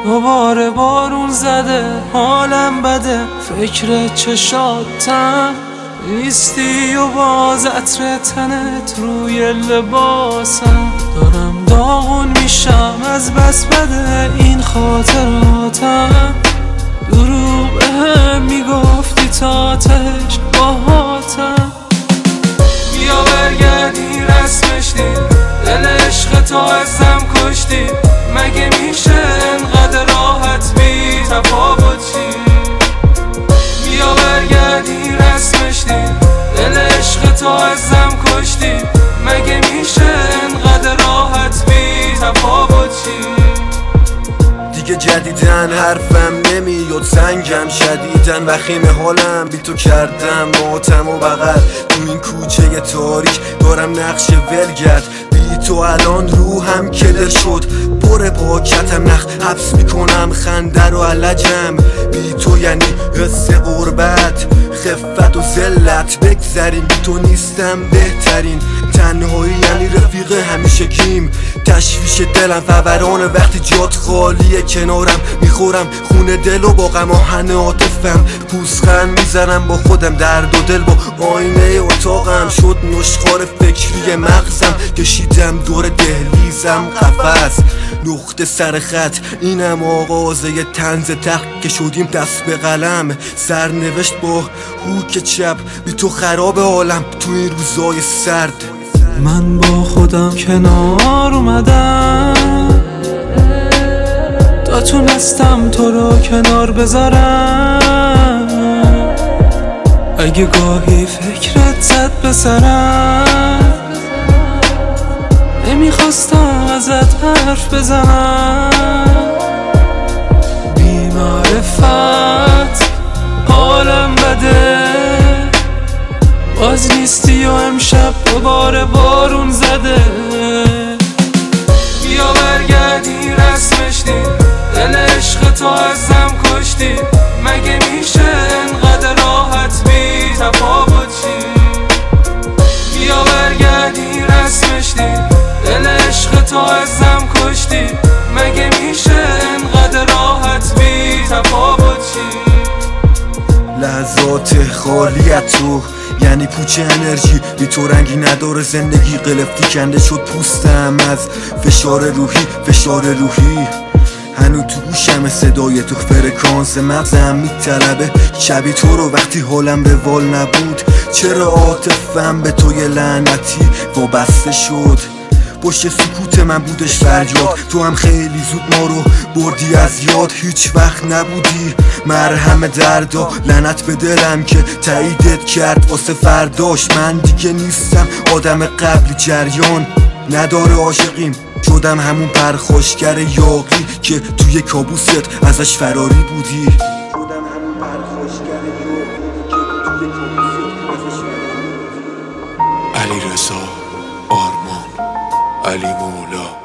دوباره بارون زده، حالم بده، فکر چشاتم نیستی و باز عطر تنت روی لباسم. دارم داغون میشم از بس بده این خاطراتم. دروغ بهم میگفتی تا تهش باهاتم. بیا برگردی رسمش دی، دل عشق تو ازم کشتی. مگه میشه انقدر راحت بی تفاوت چی؟ بیا برگردی رسمش دی، دل عشق تو ازم کشتی. مگه میشه انقدر راحت بی تفاوت چی؟ دیگه جدیدن حرفم نمیاد، سنگم شدیدن وخیم حالم بی تو کردم ماتم و بغل. تو این کوچه تاریک دارم نقش ولگرد، بی تو الان روحم کدر شد. پر پاکتم نخ حبس میکنم خنده رو علجم. بی تو یعنی حس غربت، خفت و ذلت. بگذریم بی تو نیستم بهترین. تنهایی یعنی رفیق همیشه گیم. تشویش دلم فورانه وقتی جات خالیه کنارم. میخورم خونه دل و با غم آهن عاطفم. پوزخند میزنم با خودم، درد و دل با آینه اتاقم. شد نشخوار فکری مغزم، کشیدم دور دهلیزم قفس. نقطه سر خط اینم آغازه طنز تخت که شدیم دست به قلم. سرنوشت با هوک چپ، بی تو خراب عالم تو این روزای سرد. من با خودم کنار اومدم تا تونستم تو رو کنار بذارم. اگه گاهی فکرت زد به سرم، نمیخواستم ازت حرف بزنم. بی معرفت حالم بده، باز نیستی و امشب دوباره بارون زده. بیا برگردی رسمش دی، دل عشق تو ازم کشتی. مگه میشه انقدر راحت بی تفاوت چی؟ بیا برگردی رسمش دی، دل عشق تو ازم کشتی. مگه میشه انقدر راحت بی تفاوت چی؟ لحظات خالیت تو یعنی پوچ انرژی. بی تو رنگی نداره زندگی، قلفتی کنده شد پوستم از فشار روحی. هنو تو گوشم صدای تو، فرکانس مغزم میطلبه شبی تو رو وقتی حالم روال نبود. چرا عاطفم به توی لعنتی وابسته شد؟ پشت سکوت من بودش فریاد. تو هم خیلی زود ما رو بردی از یاد، هیچ وقت نبودی مرهم دردا. لعنت به دلم که تاییدت کرد واسه فرداش. من دیگه نیستم آدم قبل جریان، نداره عاشقیم. شدم همون پرخاشگر یاقی که توی کابوست ازش فراری بودی. شدم همون پرخاشگر یاقی که توی کابوست ازش فراری بودی. علیرضا آرمان، علی مولا.